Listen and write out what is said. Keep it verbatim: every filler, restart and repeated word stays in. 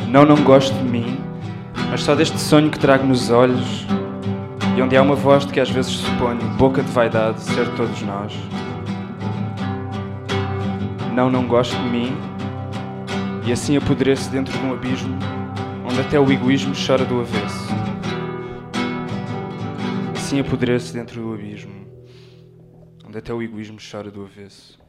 Não, não gosto de mim, mas só deste sonho que trago nos olhos, e onde há uma voz de que às vezes suponho, boca de vaidade, ser todos nós. Não, não gosto de mim, e assim apodreço dentro de um abismo onde até o egoísmo chora do avesso. Assim apodreço dentro do abismo onde até o egoísmo chora do avesso.